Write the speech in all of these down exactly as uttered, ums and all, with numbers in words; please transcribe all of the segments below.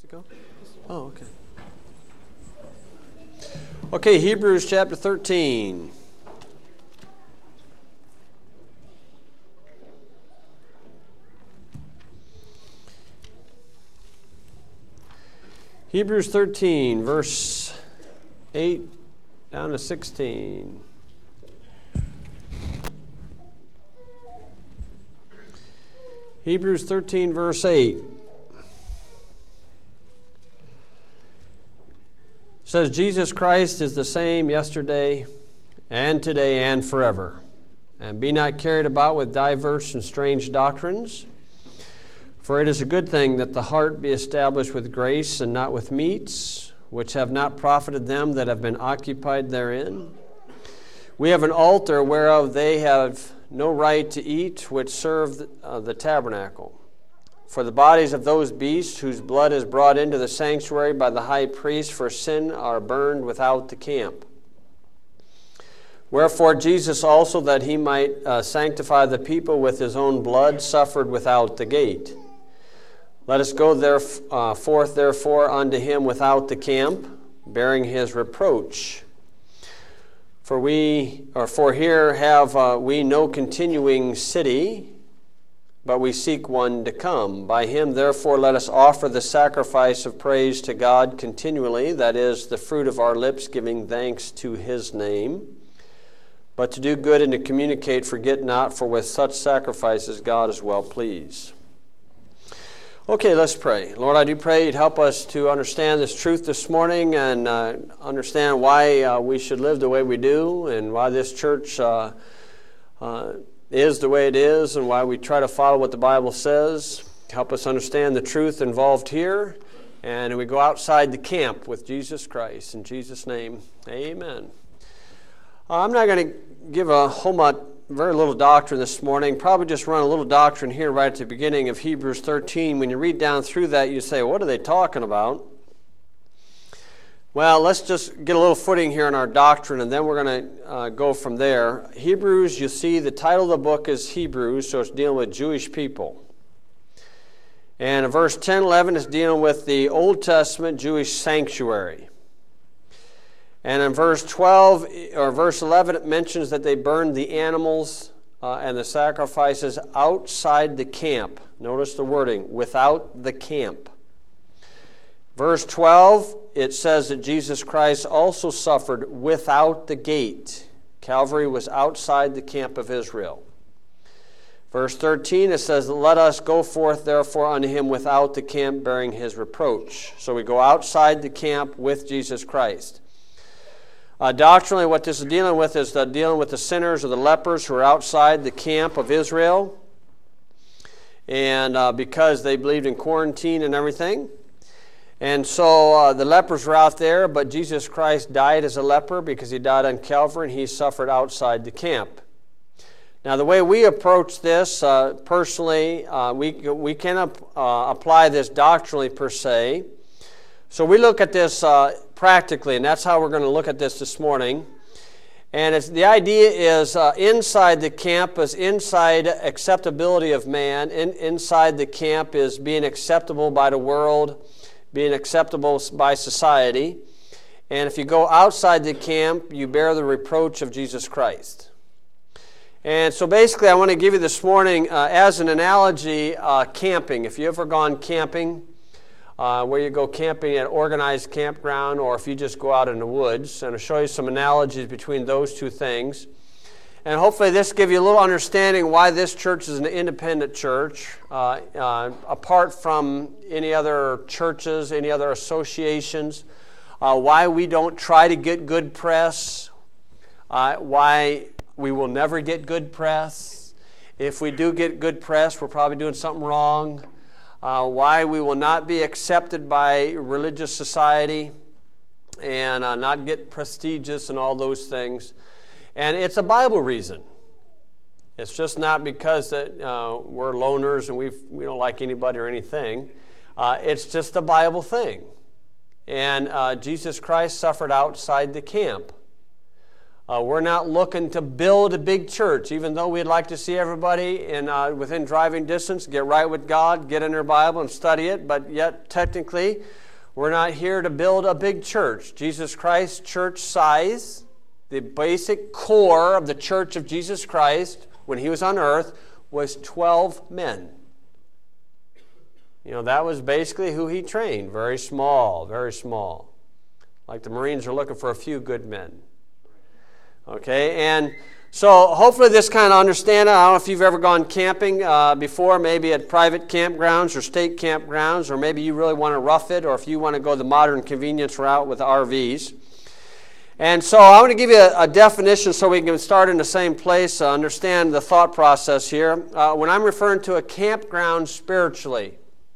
Does it go? Oh, okay. Okay, Hebrews chapter thirteen. Hebrews thirteen, verse eight down to sixteen. Hebrews thirteen, verse eight. Says, Jesus Christ is the same yesterday and today and forever. And be not carried about with diverse and strange doctrines. For it is a good thing that the heart be established with grace and not with meats, which have not profited them that have been occupied therein. We have an altar whereof they have no right to eat, which serve the, uh, the tabernacle. For the bodies of those beasts whose blood is brought into the sanctuary by the high priest for sin are burned without the camp. Wherefore Jesus also, that he might uh, sanctify the people with his own blood, suffered without the gate. Let us go there, uh, forth therefore unto him without the camp, bearing his reproach. For we, or for here have uh, we no continuing city, but we seek one to come. By him, therefore, let us offer the sacrifice of praise to God continually, that is, the fruit of our lips, giving thanks to his name. But to do good and to communicate, forget not, for with such sacrifices God is well pleased. Okay, let's pray. Lord, I do pray you'd help us to understand this truth this morning and uh, understand why uh, we should live the way we do and why this church uh, uh, is the way it is and why we try to follow what the Bible says. Help us understand the truth involved here, and we go outside the camp with Jesus Christ. In Jesus' name, amen. Uh, I'm not going to give a whole much, very little doctrine this morning. Probably just run a little doctrine here right at the beginning of Hebrews thirteen. When you read down through that, you say, what are they talking about? Well, let's just get a little footing here in our doctrine, and then we're going to uh, go from there. Hebrews, you see, the title of the book is Hebrews, so it's dealing with Jewish people. And in verse ten, eleven, it's dealing with the Old Testament Jewish sanctuary. And in verse twelve, or verse eleven, it mentions that they burned the animals uh, and the sacrifices outside the camp. Notice the wording, without the camp. Verse twelve, it says that Jesus Christ also suffered without the gate. Calvary was outside the camp of Israel. Verse thirteen, it says, let us go forth therefore unto him without the camp, bearing his reproach. So we go outside the camp with Jesus Christ. Uh, doctrinally, what this is dealing with is the, dealing with the sinners or the lepers who are outside the camp of Israel. And uh, because they believed in quarantine and everything. And so uh, the lepers were out there, but Jesus Christ died as a leper because he died on Calvary and he suffered outside the camp. Now, the way we approach this, uh, personally, uh, we, we cannot uh, apply this doctrinally per se. So we look at this uh, practically, and that's how we're going to look at this this morning. And it's, the idea is uh, inside the camp is inside acceptability of man. In, inside the camp is being acceptable by the world, being acceptable by society. And if you go outside the camp, you bear the reproach of Jesus Christ. And so basically I want to give you this morning, uh, as an analogy, uh, camping. If you've ever gone camping, uh, where you go camping at an organized campground, or if you just go out in the woods, and I'll show you some analogies between those two things. And hopefully this will give you a little understanding why this church is an independent church, uh, uh, apart from any other churches, any other associations, uh, why we don't try to get good press, uh, why we will never get good press. If we do get good press, we're probably doing something wrong. Uh, why we will not be accepted by religious society and uh, not get prestigious and all those things. And it's a Bible reason. It's just not because that uh, we're loners and we've, we don't like anybody or anything. Uh, it's just a Bible thing. And uh, Jesus Christ suffered outside the camp. Uh, we're not looking to build a big church, even though we'd like to see everybody in uh, within driving distance get right with God, get in their Bible and study it, but yet technically we're not here to build a big church. Jesus Christ, church size, the basic core of the church of Jesus Christ when he was on earth was twelve men. You know, that was basically who he trained. Very small, very small. Like the Marines are looking for a few good men. Okay, and so hopefully this kind of understanding. I don't know if you've ever gone camping uh, before, maybe at private campgrounds or state campgrounds, or maybe you really want to rough it, or if you want to go the modern convenience route with R Vs. And so I want to give you a, a definition so we can start in the same place, uh, understand the thought process here. Uh, when I'm referring to a campground spiritually,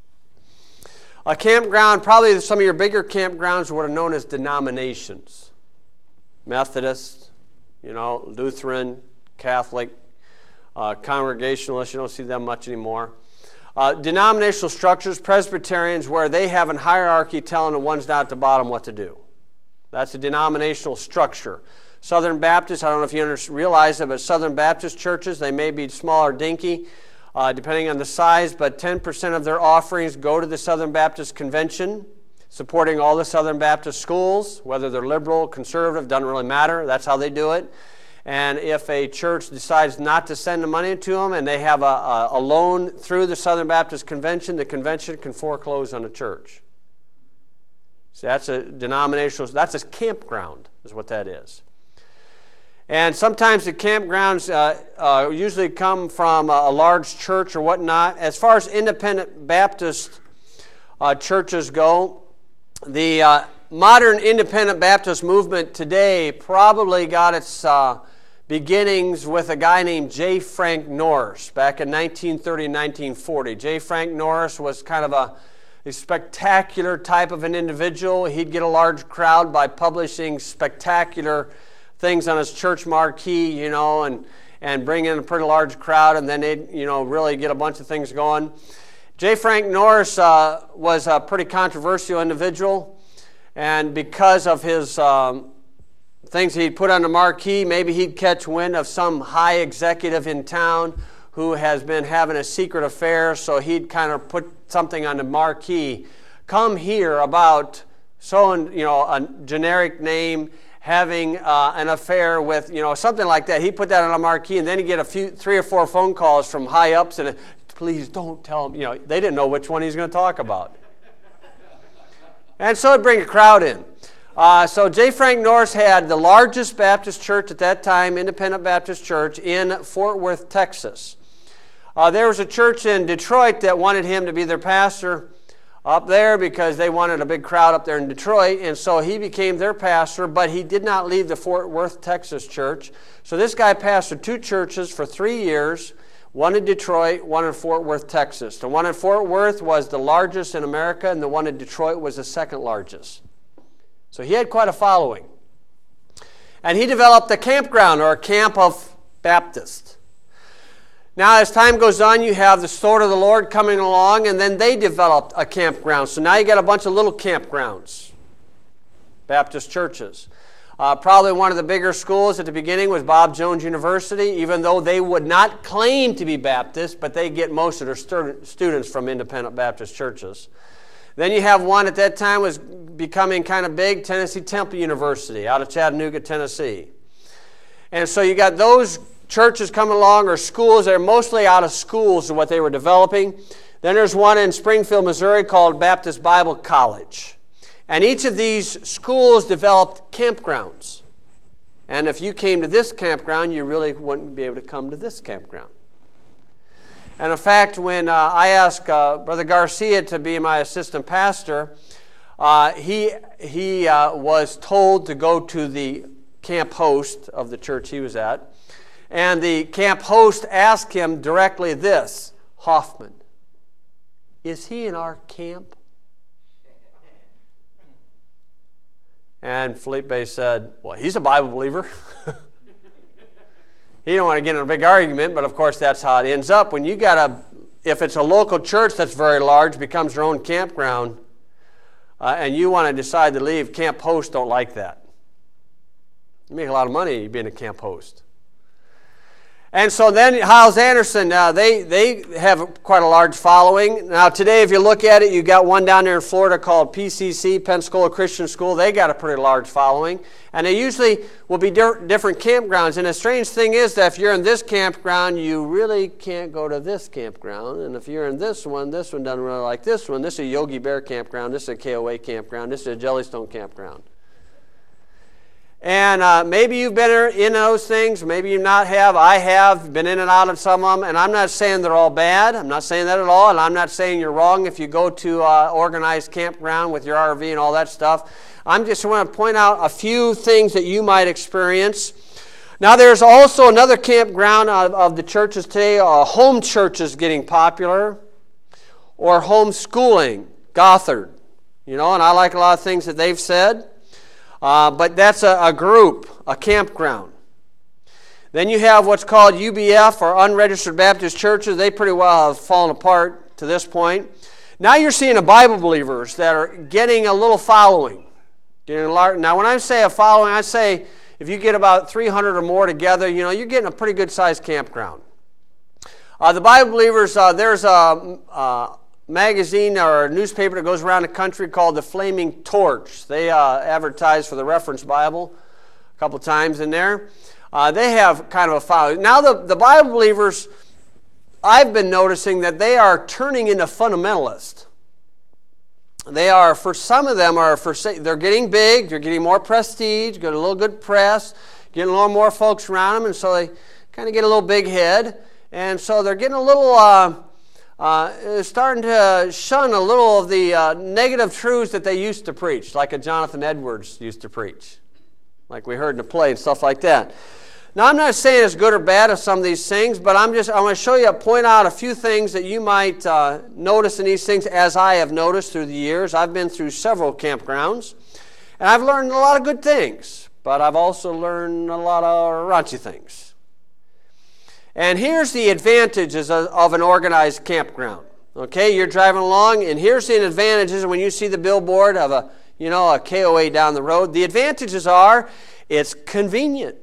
a campground, probably some of your bigger campgrounds are what are known as denominations. Methodist, you know, Lutheran, Catholic, uh, Congregationalists, you don't see them much anymore. Uh, denominational structures, Presbyterians, where they have a hierarchy telling the ones down at the bottom what to do. That's a denominational structure. Southern Baptists, I don't know if you under- realize it, but Southern Baptist churches, they may be small or dinky, uh, depending on the size, but ten percent of their offerings go to the Southern Baptist Convention, supporting all the Southern Baptist schools, whether they're liberal, conservative, doesn't really matter. That's how they do it. And if a church decides not to send the money to them and they have a, a, a loan through the Southern Baptist Convention, the convention can foreclose on the church. So that's a denominational, that's a campground is what that is. And sometimes the campgrounds uh, uh, usually come from a, a large church or whatnot. As far as independent Baptist uh, churches go, the uh, modern independent Baptist movement today probably got its uh, beginnings with a guy named J. Frank Norris back in nineteen thirty, nineteen forty. J. Frank Norris was kind of a, a spectacular type of an individual. He'd get a large crowd by publishing spectacular things on his church marquee, you know, and, and bring in a pretty large crowd, and then they'd, you know, really get a bunch of things going. J. Frank Norris uh, was a pretty controversial individual, and because of his um, things he'd put on the marquee, maybe he'd catch wind of some high executive in town who has been having a secret affair, so he'd kind of put something on the marquee. Come here about so, you know, a generic name, having uh, an affair with, you know, something like that. He'd put that on a marquee, and then he'd get a few, three or four phone calls from high ups, and please don't tell him, you know, they didn't know which one he's going to talk about. And so it'd bring a crowd in. Uh, so J. Frank Norris had the largest Baptist church at that time, Independent Baptist Church, in Fort Worth, Texas. Uh, there was a church in Detroit that wanted him to be their pastor up there because they wanted a big crowd up there in Detroit, and so he became their pastor, but he did not leave the Fort Worth, Texas church. So this guy pastored two churches for three years, one in Detroit, one in Fort Worth, Texas. The one in Fort Worth was the largest in America, and the one in Detroit was the second largest. So he had quite a following. And he developed a campground, or a camp of Baptists. Now, as time goes on, you have the Sword of the Lord coming along, and then they developed a campground. So now you got a bunch of little campgrounds, Baptist churches. Uh, probably one of the bigger schools at the beginning was Bob Jones University, even though they would not claim to be Baptist, but they get most of their stu- students from independent Baptist churches. Then you have one at that time was becoming kind of big, Tennessee Temple University out of Chattanooga, Tennessee. And so you got those churches coming along, or schools. They're mostly out of schools is what they were developing. Then there's one in Springfield, Missouri called Baptist Bible College. And each of these schools developed campgrounds. And if you came to this campground, you really wouldn't be able to come to this campground. And in fact, when uh, I asked uh, Brother Garcia to be my assistant pastor, uh, he, he uh, was told to go to the camp host of the church he was at. And the camp host asked him directly this, Hoffman, is he in our camp? And Felipe said, well, he's a Bible believer. He don't want to get in a big argument, but of course that's how it ends up. When you got a, if it's a local church that's very large, becomes your own campground, uh, and you want to decide to leave, camp hosts don't like that. You make a lot of money being a camp host. And so then Hyles Anderson, uh, they, they have quite a large following. Now today, if you look at it, you got one down there in Florida called P C C, Pensacola Christian School. They got a pretty large following. And they usually will be di- different campgrounds. And the strange thing is that if you're in this campground, you really can't go to this campground. And if you're in this one, this one doesn't really like this one. This is a Yogi Bear campground. This is a K O A campground. This is a Jellystone campground. And uh, maybe you've been in those things, maybe you not have. I have been in and out of some of them, and I'm not saying they're all bad. I'm not saying that at all, and I'm not saying you're wrong if you go to uh, organized campground with your R V and all that stuff. I'm just want to point out a few things that you might experience. Now, there's also another campground of, of the churches today. Uh, home churches getting popular, or homeschooling, Gothard. You know, and I like a lot of things that they've said. Uh, but that's a, a group, a campground. Then you have what's called U B F, or Unregistered Baptist Churches. They pretty well have fallen apart to this point. Now you're seeing a Bible believers that are getting a little following. Getting a large, now when I say a following, I say if you get about three hundred or more together, you know, you're getting a pretty good sized campground. Uh, the Bible believers, uh, there's a... Uh, magazine or a newspaper that goes around the country called the Flaming Torch. They uh, advertise for the Reference Bible a couple times in there. Uh, they have kind of a following. Now the, the Bible believers, I've been noticing that they are turning into fundamentalists. They are, for some of them, are for they're getting big, they're getting more prestige, getting a little good press, getting a little more folks around them, and so they kind of get a little big head. And so they're getting a little... Uh, Uh, starting to shun a little of the uh, negative truths that they used to preach, like a Jonathan Edwards used to preach, like we heard in the play and stuff like that. Now, I'm not saying it's good or bad of some of these things, but I'm just I want to show you, point out a few things that you might uh, notice in these things, as I have noticed through the years. I've been through several campgrounds, and I've learned a lot of good things, but I've also learned a lot of raunchy things. And here's the advantages of, of an organized campground. Okay, you're driving along, and here's the advantages when you see the billboard of a, you know, a K O A down the road. The advantages are it's convenient.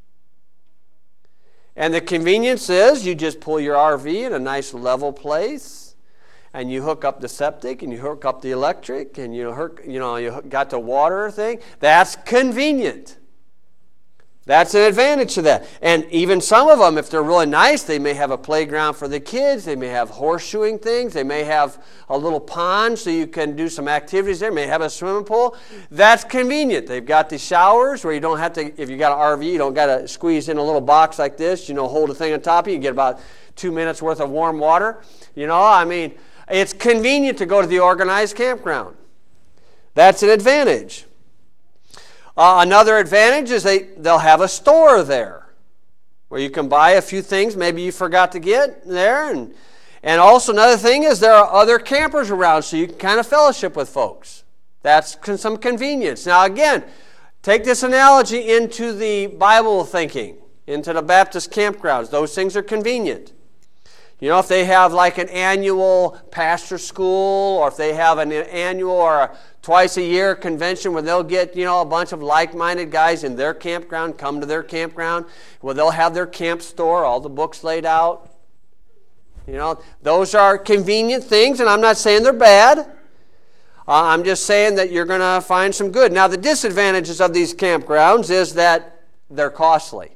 And the convenience is you just pull your R V in a nice level place, and you hook up the septic, and you hook up the electric, and you hook, you know, you got the water thing. That's convenient. That's an advantage to that. And even some of them, if they're really nice, they may have a playground for the kids. They may have horseshoeing things. They may have a little pond so you can do some activities there. They may have a swimming pool. That's convenient. They've got the showers where you don't have to, if you got an R V, you don't got to squeeze in a little box like this, you know, hold a thing on top of you. You get about two minutes worth of warm water. You know, I mean, it's convenient to go to the organized campground. That's an advantage. Uh, another advantage is they, they'll have a store there where you can buy a few things maybe you forgot to get there. And, and also another thing is there are other campers around, so you can kind of fellowship with folks. That's some convenience. Now again, take this analogy into the Bible thinking, into the Baptist campgrounds. Those things are convenient. You know, if they have like an annual pastor school, or if they have an annual or a twice a year convention where they'll get, you know, a bunch of like-minded guys in their campground, come to their campground, where they'll have their camp store, all the books laid out. You know, those are convenient things, and I'm not saying they're bad. Uh, I'm just saying that you're going to find some good. Now, the disadvantages of these campgrounds is that they're costly.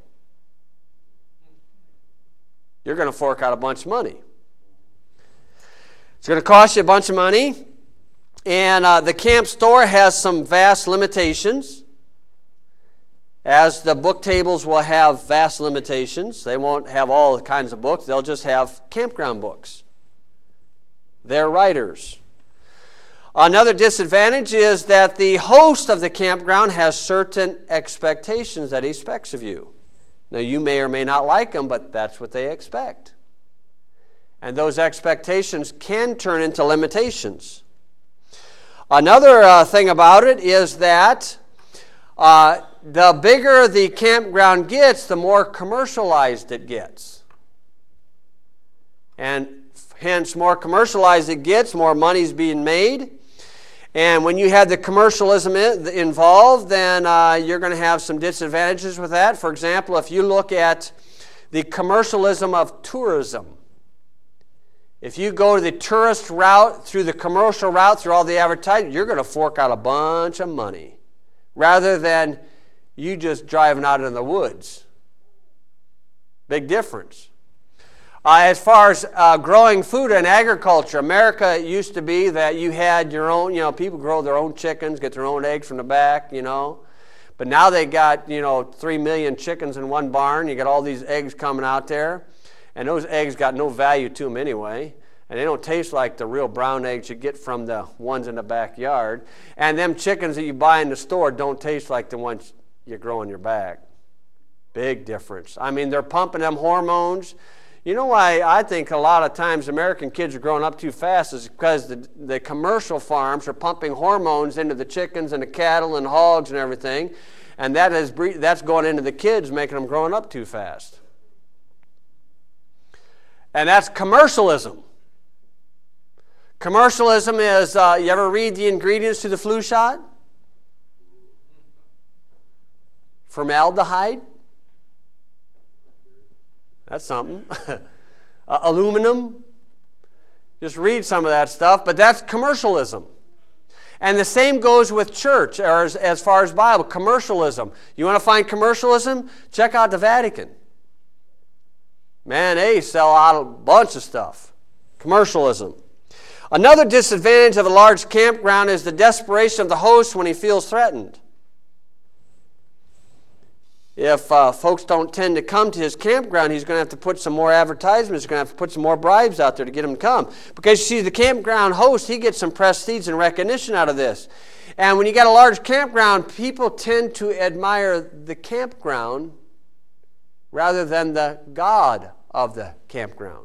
You're going to fork out a bunch of money. It's going to cost you a bunch of money. And uh, the camp store has some vast limitations, as the book tables will have vast limitations. They won't have all kinds of books. They'll just have campground books. They're writers. Another disadvantage is that the host of the campground has certain expectations that he expects of you. Now, you may or may not like them, but that's what they expect. And those expectations can turn into limitations. Another uh, thing about it is that uh, the bigger the campground gets, the more commercialized it gets. And hence, more commercialized it gets, more money's being made. And when you have the commercialism involved, then uh, you're going to have some disadvantages with that. For example, if you look at the commercialism of tourism, if you go to the tourist route through the commercial route through all the advertising, you're going to fork out a bunch of money rather than you just driving out in the woods. Big difference. Uh, as far as uh, growing food and agriculture, America used to be that you had your own, you know, people grow their own chickens, get their own eggs from the back, you know. But now they got, you know, three million chickens in one barn. You got all these eggs coming out there. And those eggs got no value to them anyway. And they don't taste like the real brown eggs you get from the ones in the backyard. And them chickens that you buy in the store don't taste like the ones you grow in your back. Big difference. I mean, they're pumping them hormones. You know why I think a lot of times American kids are growing up too fast is because the, the commercial farms are pumping hormones into the chickens and the cattle and hogs and everything, and that is that's going into the kids, making them growing up too fast. And that's commercialism. Commercialism is, uh, you ever read the ingredients to the flu shot? Formaldehyde. That's something. uh, aluminum. Just read some of that stuff, but that's commercialism. And the same goes with church, or as, as far as Bible, commercialism. You want to find commercialism? Check out the Vatican. Man, they sell out a bunch of stuff. Commercialism. Another disadvantage of a large campground is the desperation of the host when he feels threatened. If uh, folks don't tend to come to his campground, he's going to have to put some more advertisements. He's going to have to put some more bribes out there to get them to come. Because you see, the campground host, he gets some prestige and recognition out of this. And when you got a large campground, people tend to admire the campground rather than the God of the campground.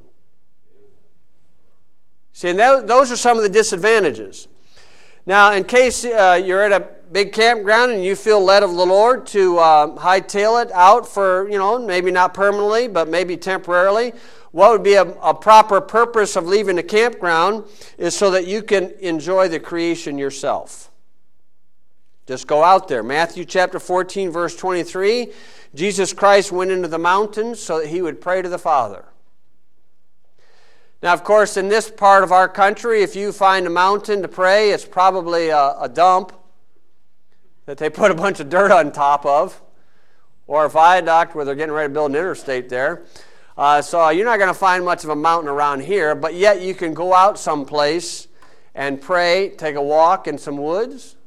See, and that, those are some of the disadvantages. Now, in case uh, you're at a big campground and you feel led of the Lord to uh, hightail it out for, you know, maybe not permanently, but maybe temporarily, what would be a, a proper purpose of leaving the campground is so that you can enjoy the creation yourself. Just go out there. Matthew chapter fourteen, verse twenty-three, Jesus Christ went into the mountains so that he would pray to the Father. Now, of course, in this part of our country, if you find a mountain to pray, it's probably a, a dump that they put a bunch of dirt on top of, or a viaduct where they're getting ready to build an interstate there. Uh, so you're not going to find much of a mountain around here, but yet you can go out someplace and pray, take a walk in some woods.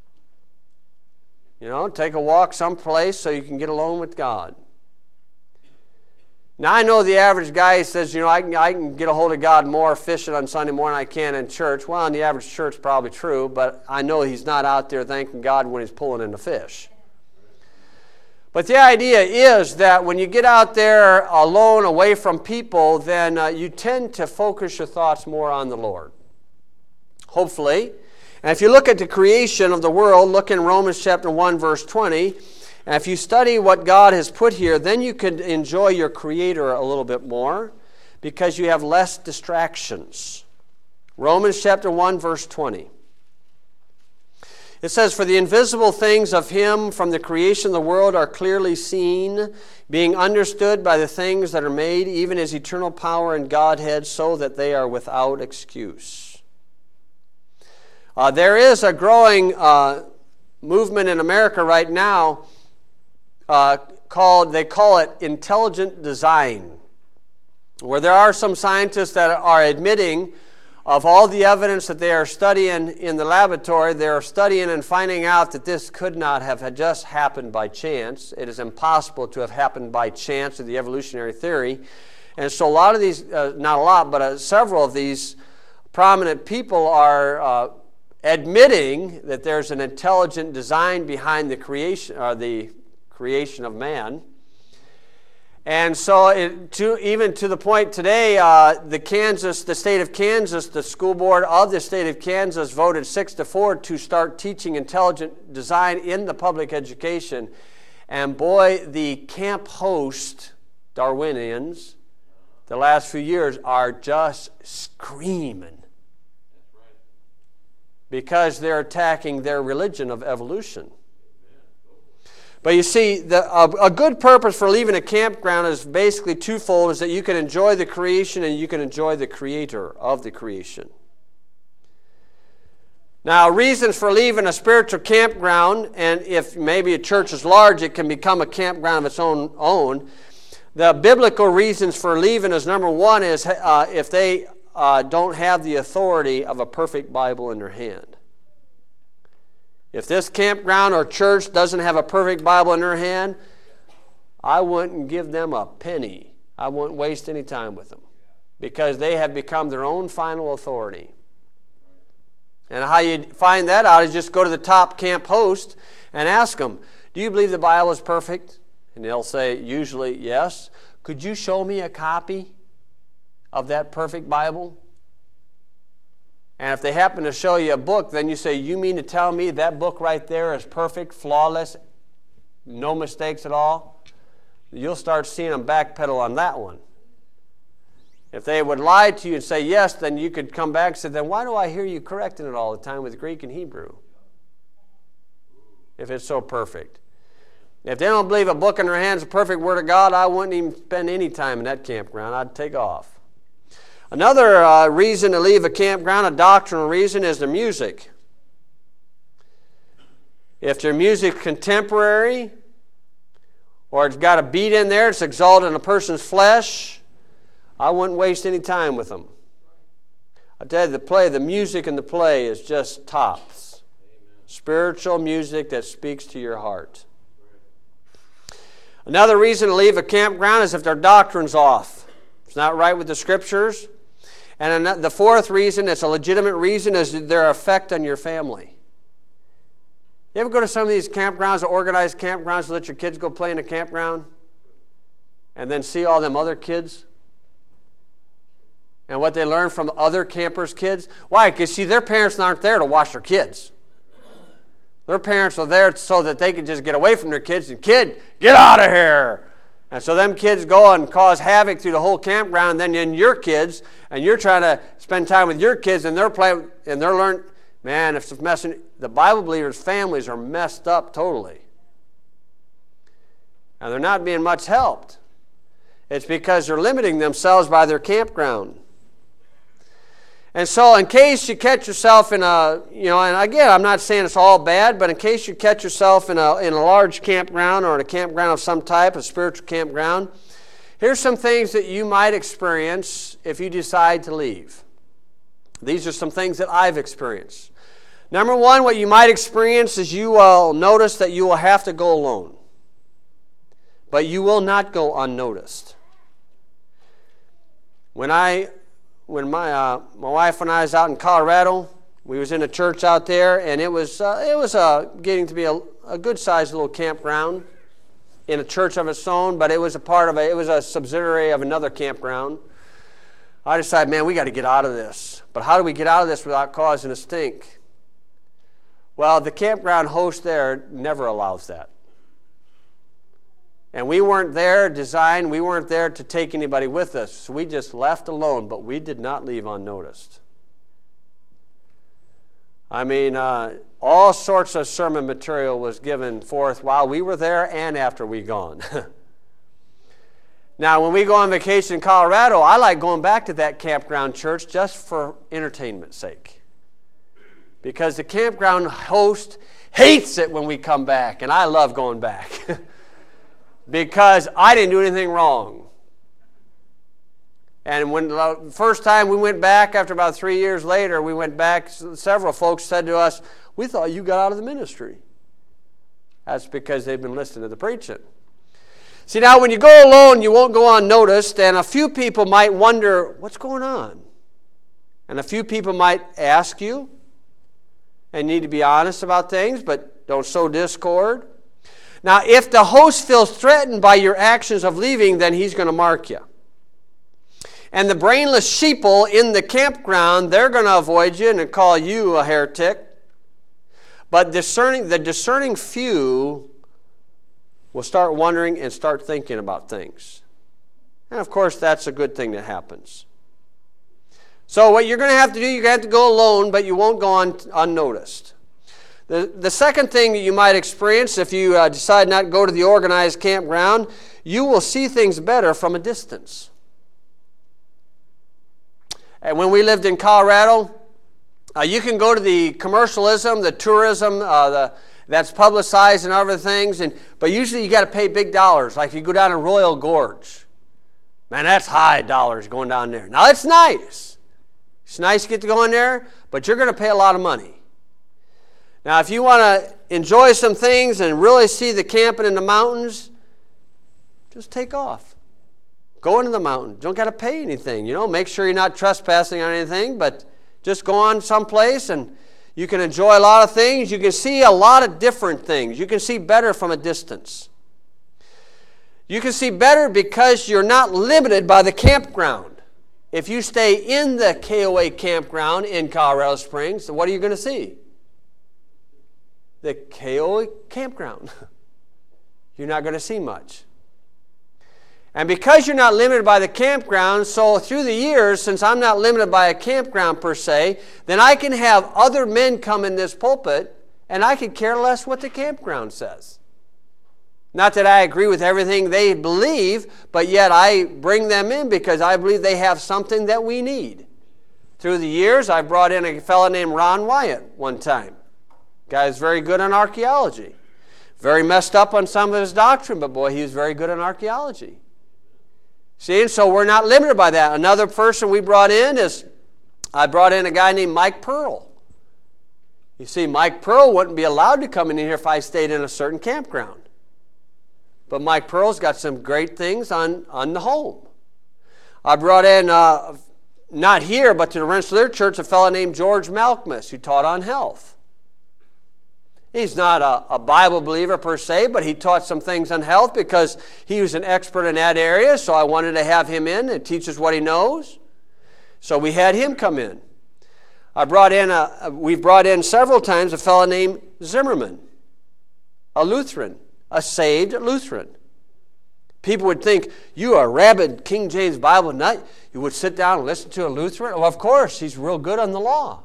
You know, take a walk someplace so you can get alone with God. Now, I know the average guy says, you know, I can, I can get a hold of God more fishing on Sunday morning than I can in church. Well, in the average church, probably true, but I know he's not out there thanking God when he's pulling in the fish. But the idea is that when you get out there alone, away from people, then uh, you tend to focus your thoughts more on the Lord. Hopefully. And if you look at the creation of the world, look in Romans chapter one, verse twenty, and if you study what God has put here, then you can enjoy your Creator a little bit more because you have less distractions. Romans chapter one, verse twenty. It says, "For the invisible things of Him from the creation of the world are clearly seen, being understood by the things that are made, even His eternal power and Godhead, so that they are without excuse." Uh, there is a growing uh, movement in America right now uh, called, they call it intelligent design, where there are some scientists that are admitting of all the evidence that they are studying in the laboratory, they are studying and finding out that this could not have just happened by chance. It is impossible to have happened by chance of the evolutionary theory. And so a lot of these, uh, not a lot, but uh, several of these prominent people are uh, admitting that there's an intelligent design behind the creation, or the creation of man. And so, it, to, even to the point today, uh, the Kansas, the state of Kansas, the school board of the state of Kansas voted six to four to start teaching intelligent design in the public education. And boy, the camp host Darwinians, the last few years, are just screaming because they're attacking their religion of evolution. But you see, the, a, a good purpose for leaving a campground is basically twofold, is that you can enjoy the creation and you can enjoy the creator of the creation. Now, reasons for leaving a spiritual campground, and if maybe a church is large, it can become a campground of its own. own. The biblical reasons for leaving is, number one, is uh, if they uh, don't have the authority of a perfect Bible in their hand. If this campground or church doesn't have a perfect Bible in their hand, I wouldn't give them a penny. I wouldn't waste any time with them, because they have become their own final authority. And how you find that out is just go to the top camp host and ask them, do you believe the Bible is perfect? And they'll say, usually, yes. Could you show me a copy of that perfect Bible? And if they happen to show you a book, then you say, you mean to tell me that book right there is perfect, flawless, no mistakes at all? You'll start seeing them backpedal on that one. If they would lie to you and say yes, then you could come back and say, then why do I hear you correcting it all the time with Greek and Hebrew? If it's so perfect. If they don't believe a book in their hands is a perfect Word of God, I wouldn't even spend any time in that campground. I'd take off. Another uh, reason to leave a campground, a doctrinal reason, is the music. If their music's contemporary, or it's got a beat in there, it's exalting a person's flesh, I wouldn't waste any time with them. I tell you, the play, the music in the play is just tops. Spiritual music that speaks to your heart. Another reason to leave a campground is if their doctrine's off. It's not right with the Scriptures. And the fourth reason, it's a legitimate reason, is their effect on your family. You ever go to some of these campgrounds, or organized campgrounds, to let your kids go play in a campground and then see all them other kids? And what they learn from other campers' kids? Why? Because, see, their parents aren't there to watch their kids. Their parents are there so that they can just get away from their kids and, kid, get out of here. And so them kids go and cause havoc through the whole campground, and then in your kids, and you're trying to spend time with your kids, and they're playing, and they're learning. Man, if it's messing, the Bible believers' families are messed up totally. And they're not being much helped. It's because they're limiting themselves by their campground. And so in case you catch yourself in a, you know, and again, I'm not saying it's all bad, but in case you catch yourself in a, in a large campground or in a campground of some type, a spiritual campground, here's some things that you might experience if you decide to leave. These are some things that I've experienced. Number one, what you might experience is you will notice that you will have to go alone. But you will not go unnoticed. When I... When my uh, my wife and I was out in Colorado, we was in a church out there, and it was uh, it was uh, getting to be a, a good-sized little campground in a church of its own, but it was a part of a, it was a subsidiary of another campground. I decided, man, we got to get out of this. But how do we get out of this without causing a stink? Well, the campground host there never allows that. And we weren't there designed, we weren't there to take anybody with us. So we just left alone, but we did not leave unnoticed. I mean, uh, all sorts of sermon material was given forth while we were there and after we gone. Now, when we go on vacation in Colorado, I like going back to that campground church just for entertainment's sake. Because the campground host hates it when we come back, and I love going back. Because I didn't do anything wrong. And when the first time we went back, after about three years later, we went back, several folks said to us, we thought you got out of the ministry. That's because they've been listening to the preaching. See, now when you go alone, you won't go unnoticed, and a few people might wonder, what's going on? And a few people might ask you, and need to be honest about things, but don't sow discord. Now, if the host feels threatened by your actions of leaving, then he's going to mark you. And the brainless sheeple in the campground, they're going to avoid you and call you a heretic. But discerning, the discerning few will start wondering and start thinking about things. And of course, that's a good thing that happens. So what you're going to have to do, you're going to have to go alone, but you won't go on unnoticed. The, the second thing that you might experience if you uh, decide not to go to the organized campground, you will see things better from a distance. And when we lived in Colorado, uh, you can go to the commercialism, the tourism, uh, the that's publicized and other things, and but usually you got to pay big dollars. Like if you go down to Royal Gorge, man, that's high dollars going down there. Now it's nice. It's nice to get to go in there, but you're going to pay a lot of money. Now, if you want to enjoy some things and really see the camping in the mountains, just take off. Go into the mountain. Don't got to pay anything. You know, make sure you're not trespassing on anything, but just go on someplace and you can enjoy a lot of things. You can see a lot of different things. You can see better from a distance. You can see better because you're not limited by the campground. If you stay in the K O A campground in Colorado Springs, what are you going to see? The K O A campground. You're not going to see much. And because you're not limited by the campground, so through the years, since I'm not limited by a campground per se, then I can have other men come in this pulpit and I could care less what the campground says. Not that I agree with everything they believe, but yet I bring them in because I believe they have something that we need. Through the years, I brought in a fellow named Ron Wyatt one time. Guy's very good on archaeology. Very messed up on some of his doctrine, but boy, he was very good on archaeology. See, and so we're not limited by that. Another person we brought in is, I brought in a guy named Mike Pearl. You see, Mike Pearl wouldn't be allowed to come in here if I stayed in a certain campground. But Mike Pearl's got some great things on, on the home. I brought in, uh, not here, but to the Rensselaer Church, a fellow named George Malkmus, who taught on health. He's not a, a Bible believer per se, but he taught some things on health because he was an expert in that area, so I wanted to have him in and teach us what he knows. So we had him come in. I brought in a, we've brought in several times a fellow named Zimmerman, a Lutheran, a saved Lutheran. People would think, you are a rabid King James Bible nut. You would sit down and listen to a Lutheran? Well, of course, he's real good on the law.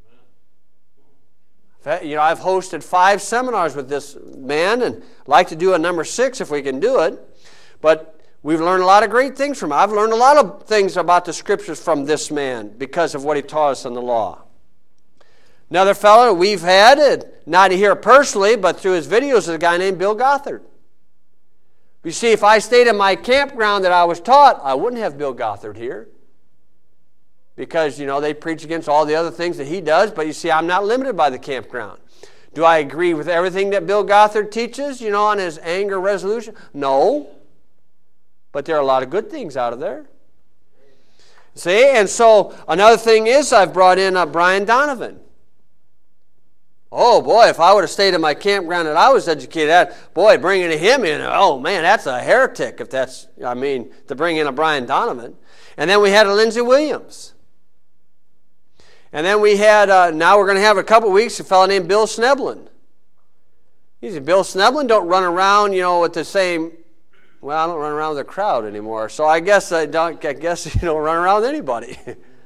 You know, I've hosted five seminars with this man and like to do a number six if we can do it. But we've learned a lot of great things from him. I've learned a lot of things about the Scriptures from this man because of what he taught us in the law. Another fellow we've had, not here personally, but through his videos, is a guy named Bill Gothard. You see, if I stayed in my campground that I was taught, I wouldn't have Bill Gothard here. Because, you know, they preach against all the other things that he does, but you see, I'm not limited by the campground. Do I agree with everything that Bill Gothard teaches, you know, on his anger resolution? No. But there are a lot of good things out of there. See, and so another thing is I've brought in uh, Brian Donovan. Oh, boy, if I would have stayed in my campground that I was educated at, boy, bringing him in, oh, man, that's a heretic if that's, I mean, to bring in a Brian Donovan. And then we had a Lindsey Williams. And then we had, uh, now we're going to have a couple weeks, a fellow named Bill Sneblin. He said, Bill Sneblin don't run around, you know, with the same, well, I don't run around with a crowd anymore. So I guess I don't, I guess you don't run around with anybody.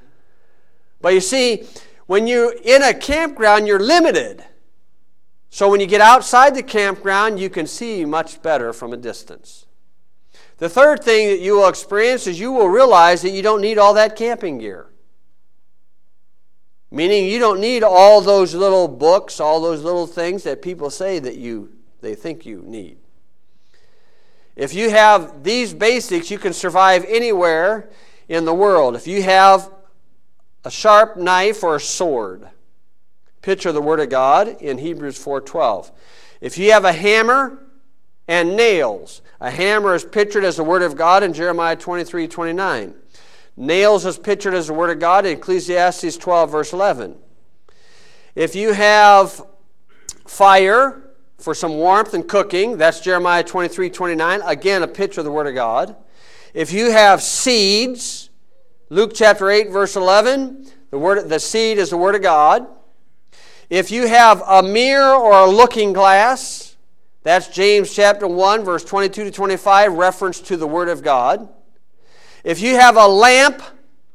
But you see, when you're in a campground, you're limited. So when you get outside the campground, you can see much better from a distance. The third thing that you will experience is you will realize that you don't need all that camping gear. Meaning you don't need all those little books, all those little things that people say that you they think you need. If you have these basics, you can survive anywhere in the world. If you have a sharp knife or a sword, picture the Word of God in Hebrews four twelve. If you have a hammer and nails, a hammer is pictured as the Word of God in Jeremiah twenty-three twenty-nine. Nails is pictured as the Word of God in Ecclesiastes twelve, verse eleven. If you have fire for some warmth and cooking, that's Jeremiah twenty-three twenty-nine, again a picture of the Word of God. If you have seeds, Luke chapter eight, verse eleven, the, word, the seed is the Word of God. If you have a mirror or a looking glass, that's James chapter one, verse twenty-two to twenty-five, reference to the Word of God. If you have a lamp,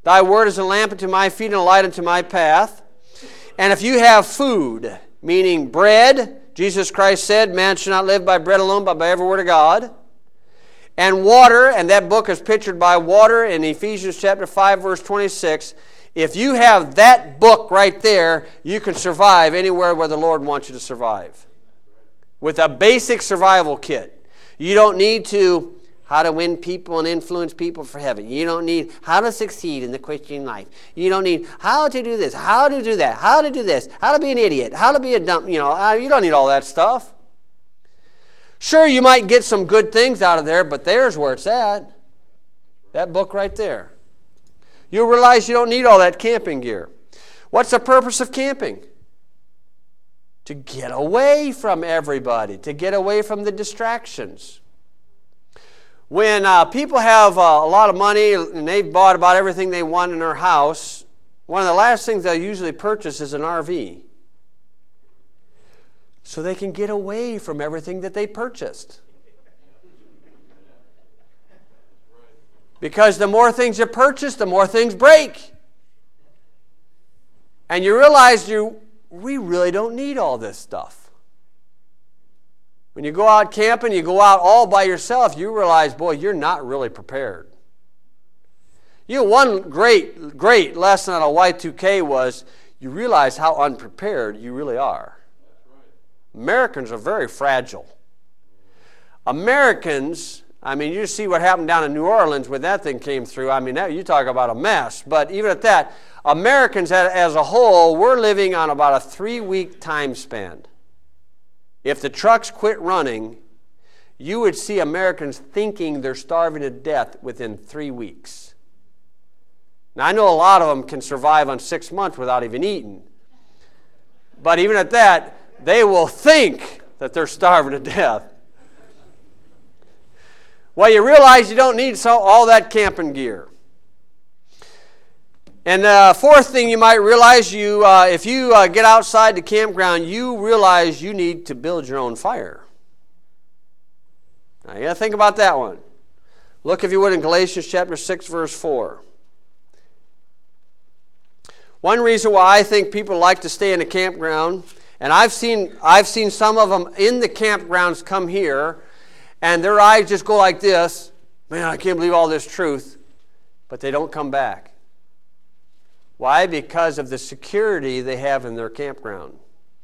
Thy word is a lamp unto my feet and a light unto my path. And if you have food, meaning bread, Jesus Christ said, man shall not live by bread alone, but by every word of God. And water, and that book is pictured by water in Ephesians chapter five, verse twenty-six. If you have that book right there, you can survive anywhere where the Lord wants you to survive. With a basic survival kit. You don't need to how to win people and influence people for heaven. You don't need how to succeed in the Christian life. You don't need how to do this, how to do that, how to do this, how to be an idiot, how to be a dumb, you know, you don't need all that stuff. Sure, you might get some good things out of there, but there's where it's at. That book right there. You'll realize you don't need all that camping gear. What's the purpose of camping? To get away from everybody, to get away from the distractions. When uh, people have uh, a lot of money and they've bought about everything they want in their house, one of the last things they'll usually purchase is an R V. So they can get away from everything that they purchased. Because the more things you purchase, the more things break. And you realize you, we really don't need all this stuff. When you go out camping, you go out all by yourself, you realize, boy, you're not really prepared. You know, one great, great lesson on a Y two K was you realize how unprepared you really are. Americans are very fragile. Americans, I mean, you see what happened down in New Orleans when that thing came through. I mean, that, you talk about a mess. But even at that, Americans as a whole, we're living on about a three-week time span. If the trucks quit running, you would see Americans thinking they're starving to death within three weeks. Now, I know a lot of them can survive on six months without even eating. But even at that, they will think that they're starving to death. Well, you realize you don't need so, all that camping gear. And the uh, fourth thing you might realize, you uh, if you uh, get outside the campground, you realize you need to build your own fire. Now, you got to think about that one. Look, if you would, in Galatians chapter six, verse four. One reason why I think people like to stay in a campground, and I've seen, I've seen some of them in the campgrounds come here, and their eyes just go like this. Man, I can't believe all this truth. But they don't come back. Why? Because of the security they have in their campground.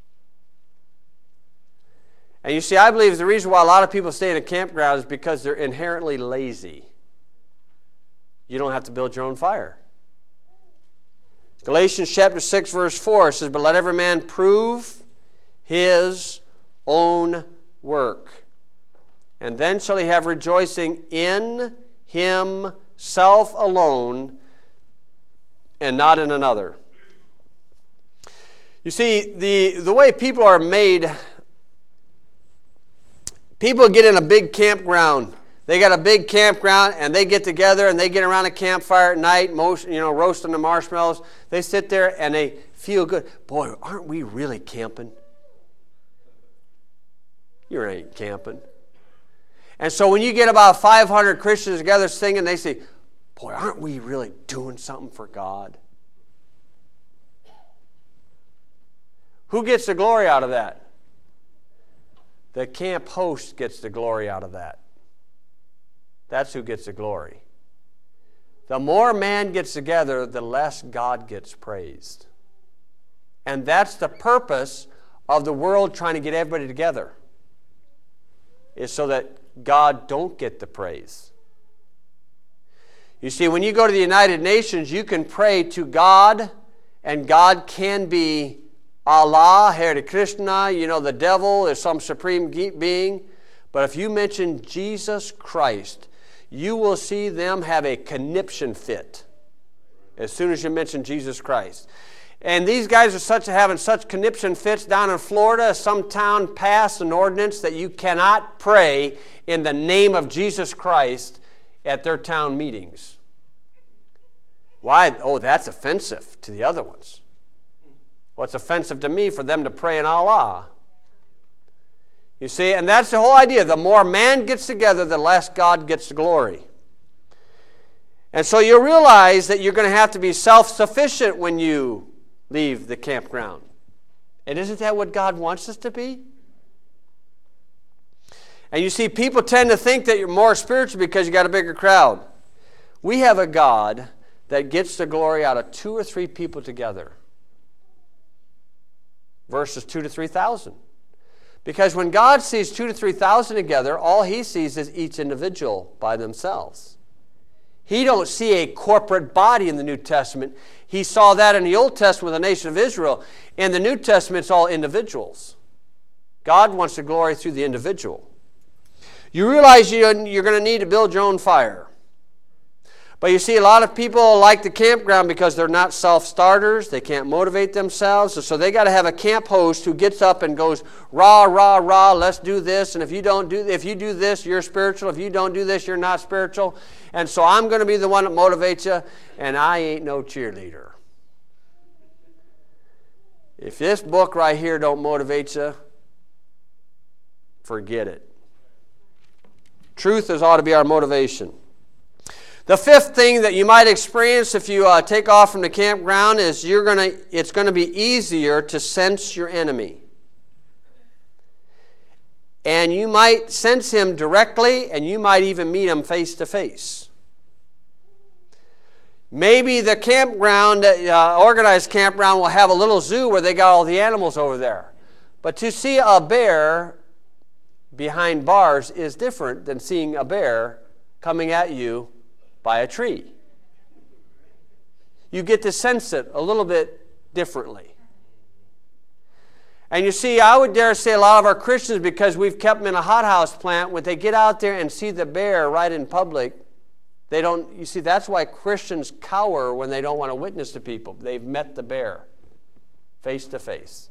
And you see, I believe the reason why a lot of people stay in a campground is because they're inherently lazy. You don't have to build your own fire. Galatians chapter six, verse four says, but let every man prove his own work, and then shall he have rejoicing in himself alone, and not in another. You see, the, the way people are made, people get in a big campground. They got a big campground, and they get together, and they get around a campfire at night, most, you know, roasting the marshmallows. They sit there, and they feel good. Boy, aren't we really camping? You ain't camping. And so when you get about five hundred Christians together singing, they say, boy, aren't we really doing something for God? Who gets the glory out of that? The camp host gets the glory out of that. That's who gets the glory. The more man gets together, the less God gets praised. And that's the purpose of the world trying to get everybody together, is so that God don't get the praise. You see, when you go to the United Nations, you can pray to God, and God can be Allah, Hare Krishna, you know, the devil is some supreme being. But if you mention Jesus Christ, you will see them have a conniption fit as soon as you mention Jesus Christ. And these guys are such having such conniption fits down in Florida. Some town passed an ordinance that you cannot pray in the name of Jesus Christ at their town meetings. Why? Oh, that's offensive to the other ones. What's offensive to me for them to pray in Allah? You see, and that's the whole idea. The more man gets together, the less God gets the glory. And so you'll realize that you're going to have to be self-sufficient when you leave the campground. And isn't that what God wants us to be? And you see, people tend to think that you're more spiritual because you got a bigger crowd. We have a God that gets the glory out of two or three people together versus two to three thousand. Because when God sees two to three thousand together, all he sees is each individual by themselves. He don't see a corporate body in the New Testament. He saw that in the Old Testament with the nation of Israel. In the New Testament, it's all individuals. God wants the glory through the individual. You realize you're going to need to build your own fire. But you see, a lot of people like the campground because they're not self-starters. They can't motivate themselves. So they got to have a camp host who gets up and goes, rah, rah, rah, let's do this. And if you don't do, if you do this, you're spiritual. If you don't do this, you're not spiritual. And so I'm going to be the one that motivates you, and I ain't no cheerleader. If this book right here don't motivate you, forget it. Truth is ought to be our motivation. The fifth thing that you might experience if you uh, take off from the campground is you're gonna. It's going to be easier to sense your enemy. And you might sense him directly, and you might even meet him face to face. Maybe the campground, uh, organized campground, will have a little zoo where they got all the animals over there. But to see a bear behind bars is different than seeing a bear coming at you by a tree. You get to sense it a little bit differently. And you see, I would dare say a lot of our Christians, because we've kept them in a hothouse plant, when they get out there and see the bear right in public, they don't, you see, that's why Christians cower when they don't want to witness to people. They've met the bear face to face.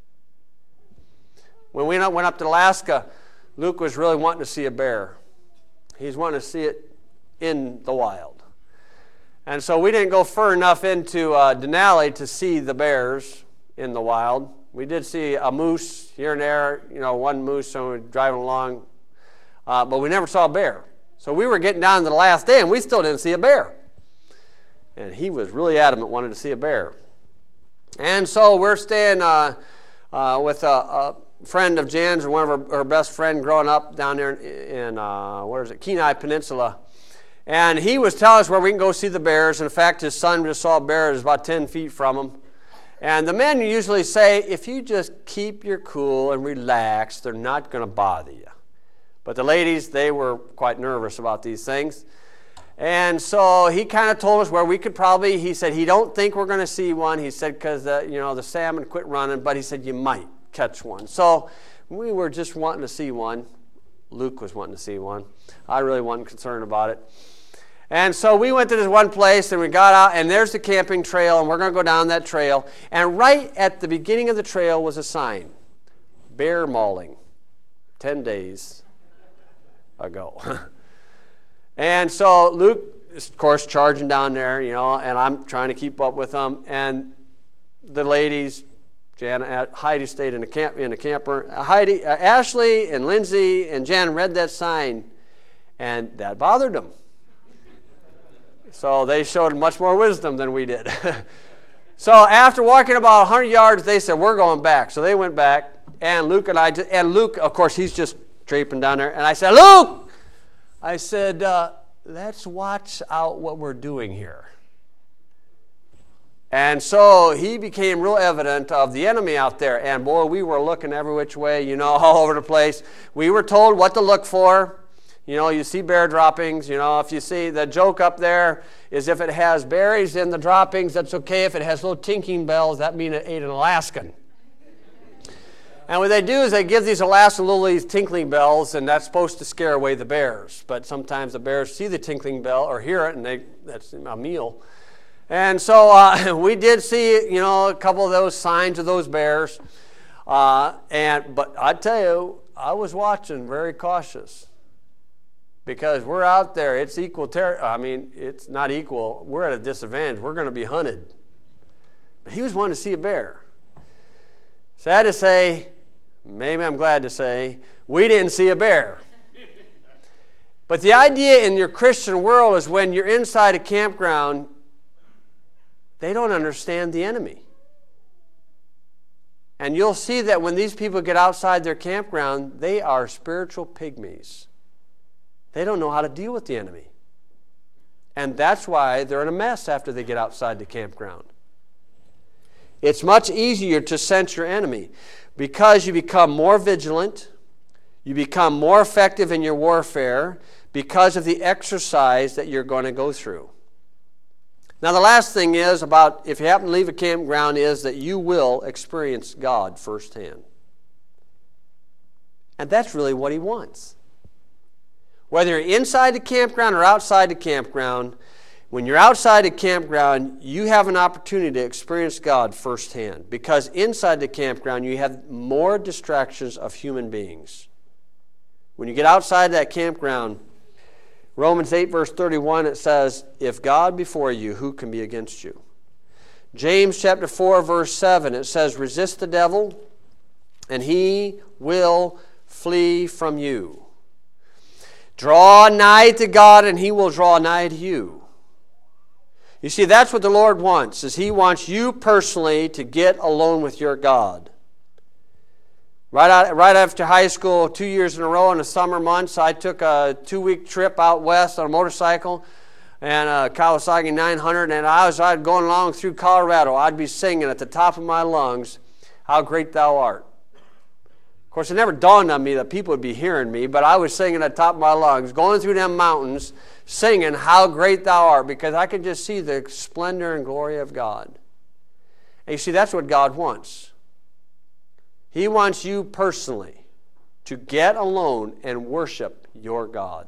When we went up to Alaska, Luke was really wanting to see a bear. He's wanting to see it in the wild. And so we didn't go far enough into uh, Denali to see the bears in the wild. We did see a moose here and there, you know, one moose when we were driving along, uh, but we never saw a bear. So we were getting down to the last day, and we still didn't see a bear. And he was really adamant, wanted to see a bear. And so we're staying uh, uh, with a, a friend of Jan's, or one of her, her best friend growing up down there in, uh, where is it, Kenai Peninsula. And he was telling us where we can go see the bears. And in fact, his son just saw a bear that was about ten feet from him. And the men usually say, if you just keep your cool and relax, they're not going to bother you. But the ladies, they were quite nervous about these things. And so he kind of told us where we could probably, he said, he don't think we're going to see one. He said, because uh, you know, the salmon quit running, but he said, you might catch one. So we were just wanting to see one. Luke was wanting to see one. I really wasn't concerned about it. And so we went to this one place, and we got out, and there's the camping trail, and we're going to go down that trail. And right at the beginning of the trail was a sign, bear mauling, ten days ago. And so Luke is, of course, charging down there, you know, and I'm trying to keep up with them. And the ladies, Jan, Heidi stayed in the camp in the camper. Heidi, uh, Ashley, and Lindsay and Jan read that sign, and that bothered them. So they showed much more wisdom than we did. So after walking about one hundred yards, they said, we're going back. So they went back, and Luke and I, and Luke, of course, he's just draping down there. And I said, Luke! I said, uh, let's watch out what we're doing here. And so he became real evident of the enemy out there. And boy, we were looking every which way, you know, all over the place. We were told what to look for. You know, you see bear droppings. You know, if you see the joke up there is if it has berries in the droppings, that's okay. If it has little tinkling bells, that means it ate an Alaskan. And what they do is they give these Alaskan little these tinkling bells, and that's supposed to scare away the bears. But sometimes the bears see the tinkling bell or hear it, and they that's a meal. And so uh, we did see, you know, a couple of those signs of those bears. Uh, and but I tell you, I was watching, very cautious. Because we're out there, it's equal ter- I mean, it's not equal. We're at a disadvantage. We're going to be hunted. But he was wanting to see a bear. Sad to say, maybe I'm glad to say, we didn't see a bear. But the idea in your Christian world is when you're inside a campground, they don't understand the enemy. And you'll see that when these people get outside their campground, they are spiritual pygmies. They don't know how to deal with the enemy. And that's why they're in a mess after they get outside the campground. It's much easier to sense your enemy because you become more vigilant, you become more effective in your warfare because of the exercise that you're going to go through. Now, the last thing is about if you happen to leave a campground is that you will experience God firsthand. And that's really what He wants. Whether you're inside the campground or outside the campground, when you're outside the campground, you have an opportunity to experience God firsthand. Because inside the campground, you have more distractions of human beings. When you get outside that campground, Romans eight verse thirty-one, it says, if God be for you, who can be against you? James chapter four verse seven, it says, resist the devil, and he will flee from you. Draw nigh to God, and He will draw nigh to you. You see, that's what the Lord wants, is He wants you personally to get alone with your God. Right, out, right after high school, two years in a row in the summer months, I took a two-week trip out west on a motorcycle and a Kawasaki nine hundred, and I was I'd going along through Colorado. I'd be singing at the top of my lungs, how great Thou art. Of course, it never dawned on me that people would be hearing me, but I was singing at the top of my lungs, going through them mountains, singing how great Thou art, because I could just see the splendor and glory of God. And you see, that's what God wants. He wants you personally to get alone and worship your God.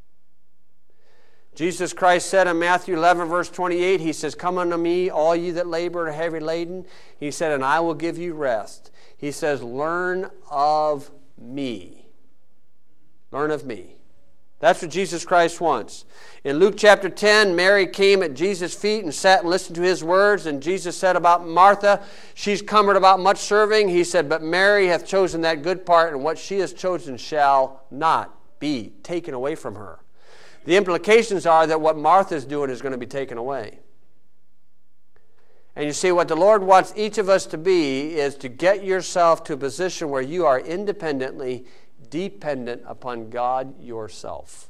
Jesus Christ said in Matthew eleven, verse twenty-eight, He says, come unto me, all ye that labor and are heavy laden. He said, and I will give you rest. He says, learn of me. Learn of me. That's what Jesus Christ wants. In Luke chapter ten, Mary came at Jesus' feet and sat and listened to His words. And Jesus said about Martha, she's cumbered about much serving. He said, but Mary hath chosen that good part, and what she has chosen shall not be taken away from her. The implications are that what Martha's doing is going to be taken away. And you see, what the Lord wants each of us to be is to get yourself to a position where you are independently dependent upon God yourself.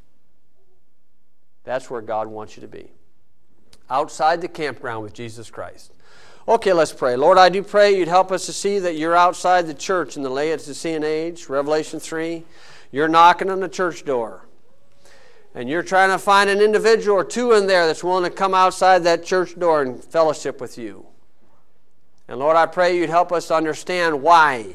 That's where God wants you to be. Outside the campground with Jesus Christ. Okay, let's pray. Lord, I do pray You'd help us to see that You're outside the church in the Laodicean age. Revelation three. You're knocking on the church door. And You're trying to find an individual or two in there that's willing to come outside that church door and fellowship with You. And Lord, I pray You'd help us to understand why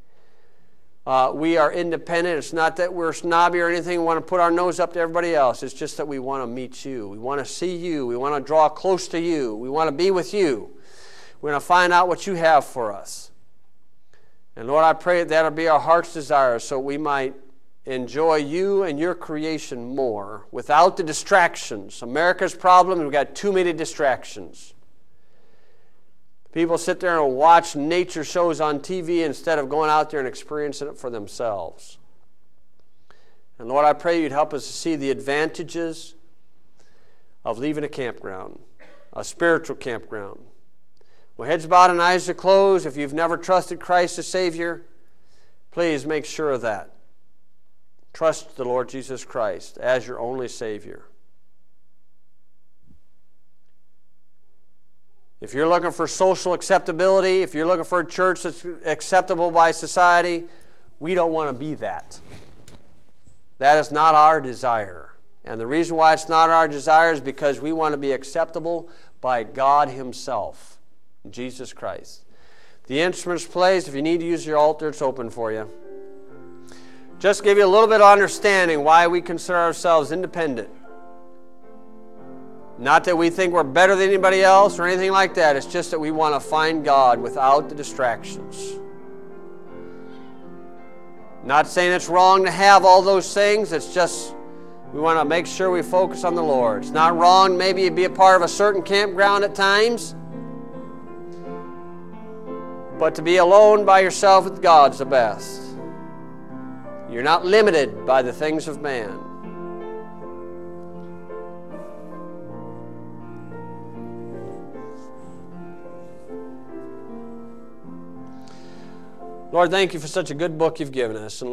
uh, we are independent. It's not that we're snobby or anything. We want to put our nose up to everybody else. It's just that we want to meet You. We want to see You. We want to draw close to You. We want to be with You. We want to find out what You have for us. And Lord, I pray that that'll be our heart's desire so we might enjoy You and Your creation more without the distractions. America's problem, we've got too many distractions. People sit there and watch nature shows on T V instead of going out there and experiencing it for themselves. And Lord, I pray You'd help us to see the advantages of leaving a campground, a spiritual campground. With heads bowed and eyes are closed, if you've never trusted Christ as Savior, please make sure of that. Trust the Lord Jesus Christ as your only Savior. If you're looking for social acceptability, if you're looking for a church that's acceptable by society, we don't want to be that. That is not our desire. And the reason why it's not our desire is because we want to be acceptable by God Himself, Jesus Christ. The instrument's placed. If you need to use your altar, it's open for you. Just give you a little bit of understanding why we consider ourselves independent. Not that we think we're better than anybody else or anything like that. It's just that we want to find God without the distractions. Not saying it's wrong to have all those things. It's just we want to make sure we focus on the Lord. It's not wrong maybe to be a part of a certain campground at times. But to be alone by yourself with God's the best. You're not limited by the things of man. Lord, thank you for such a good book you've given us. And